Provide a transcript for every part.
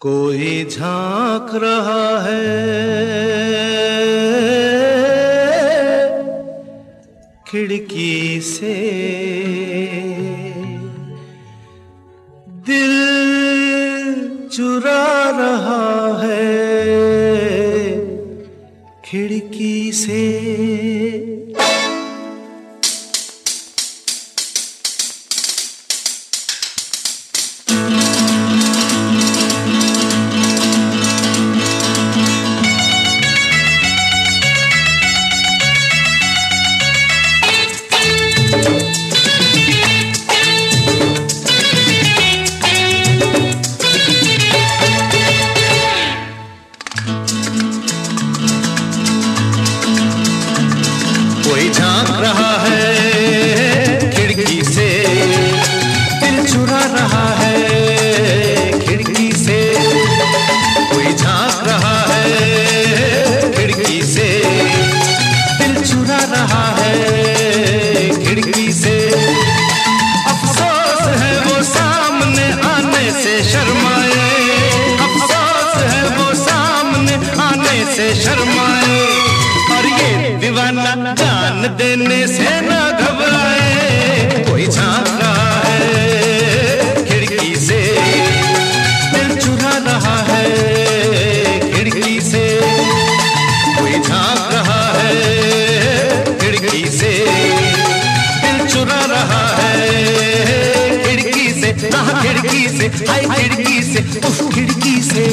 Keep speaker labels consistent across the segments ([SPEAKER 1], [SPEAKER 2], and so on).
[SPEAKER 1] कोई झांक रहा है खिड़की से, दिल चुरा रहा है खिड़की से। कोई झांक रहा है खिड़की से, दिल चुरा रहा है खिड़की से। कोई झांक रहा है खिड़की से, दिल चुरा रहा है खिड़की से। अफसोस है वो सामने आने से शर्माए, अफसोस है वो सामने आने से शर्माए। और ये दीवाना जान देने से न घबराए। कोई झांक रहा है खिड़की से, दिल चुरा रहा है खिड़की से। कोई झांक रहा है खिड़की से, दिल चुरा रहा है खिड़की से। खिड़की से, हाय खिड़की से, उस खिड़की से।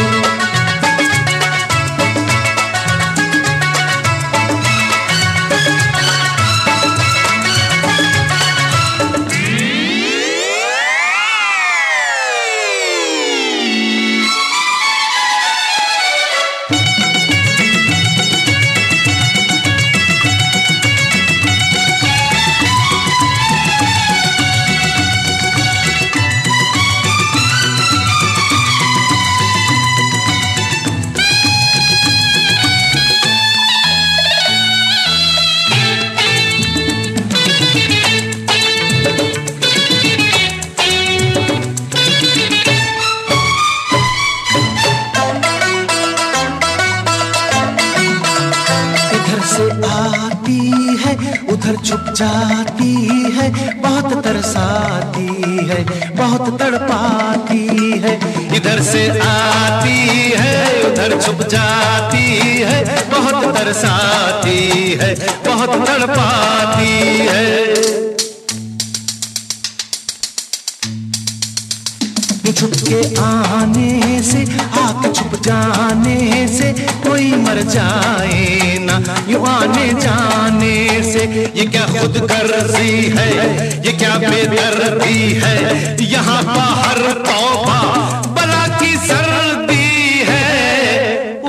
[SPEAKER 1] आती है उधर छुप जाती है, बहुत तरसाती है, बहुत तड़पाती है। इधर से आती है उधर छुप जाती है, बहुत तरसाती है, बहुत तड़पाती है। छुप के आने से, आके छुप जाने से कोई मर जाए ना, यूं आने जाने से। ये क्या खुद गर्जी है, ये क्या बेदर्दी है। यहाँ बाहर तौबा बला की सर्दी है।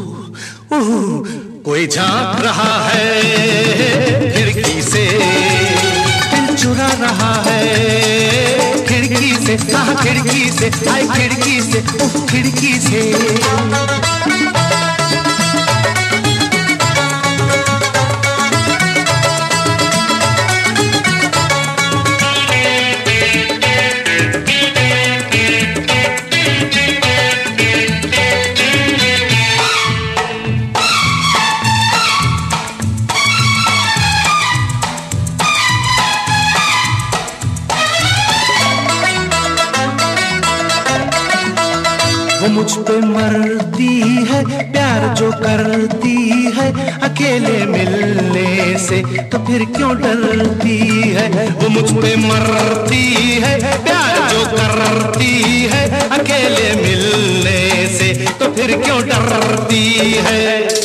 [SPEAKER 1] कोई झांक रहा है खिड़की से, दिल चुरा रहा है खिड़की से। खिड़की से, आई खिड़की से, उफ खिड़की से। वो मुझ पे मरती है प्यार जो करती है, अकेले मिलने से तो फिर क्यों डरती है। वो मुझ पे मरती है प्यार जो करती है, अकेले मिलने से तो फिर क्यों डरती है।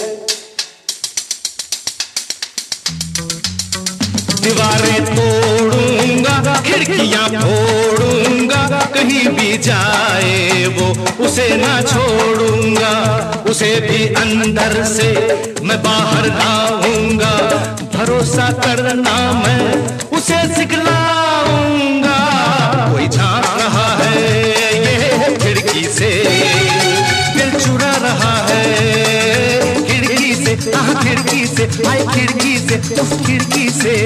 [SPEAKER 1] दीवारें तोड़ूंगा, खिड़कियां फोड़ूंगा, कहीं भी जाए वो उसे ना छोड़ूंगा। उसे भी अंदर से मैं बाहर लाऊंगा, भरोसा करना मैं उसे सिखलाऊंगा। कोई झांक रहा है ये खिड़की से, दिल चुरा रहा है खिड़की से। खिड़की से, आई खिड़की से, उस खिड़की से।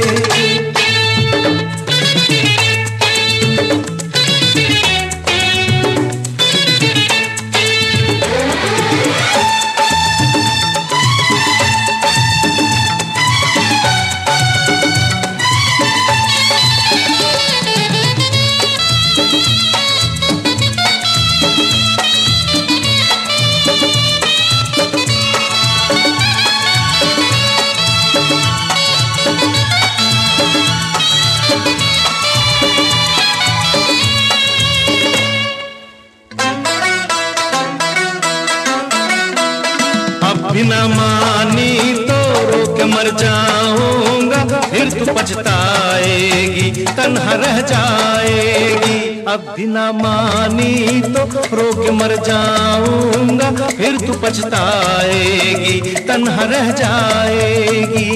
[SPEAKER 1] भी ना मानी तो रो के मर जाऊंगा, फिर तू पछताएगी, तन्हा रह जाएगी। अब भी ना मानी तो रो के मर जाऊंगा, फिर तू पछताएगी, तन्हा रह जाएगी।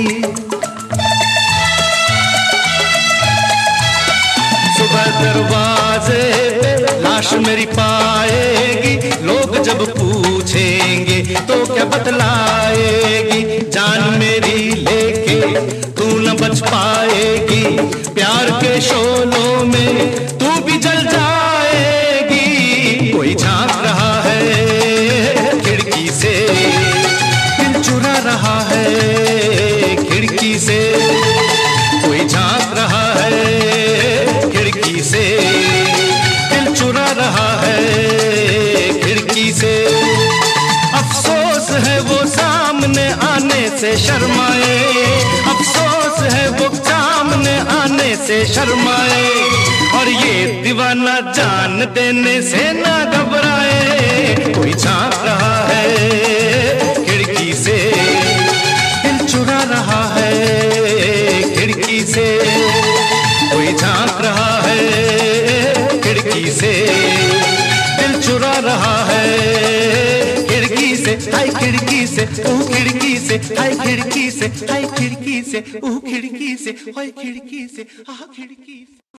[SPEAKER 1] सुबह दरवाजे पे लाश मेरी पाएगी, लोग जब पूछेंगे तो क्या बतलाएगी। जान मेरी लेके तू न बच पाएगी, प्यार के शोलों में तू भी जल जाएगी। कोई झांक रहा है खिड़की से, दिल चुरा रहा है खिड़की से। कोई झांक रहा है खिड़की से, दिल चुरा रहा है खिड़की से। अफसोस है वो सामने आने से शर्माए, अफसोस है वो सामने आने से शर्माए। और ये दीवाना जान देने से ना घबराए। कोई झांक रहा है खिड़की से, दिल चुरा रहा है खिड़की से। कोई झांक रहा है खिड़की से, दिल चुरा रहा है खिड़की से। हाय खिड़की से, ओ खिड़की से, हाय खिड़की से, हाय खिड़की से, ओ खिड़की से, हाय खिड़की से, आ खिड़की से।